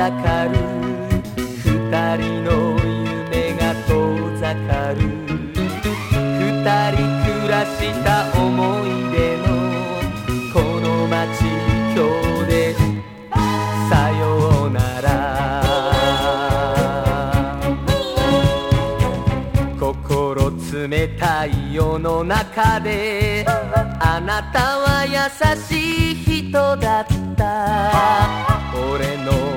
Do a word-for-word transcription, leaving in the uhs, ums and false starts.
ざかる二人の夢が遠ざかる二人暮らした思い出のこの街今日でさようなら心冷たい世の中であなたは優しい人だった俺の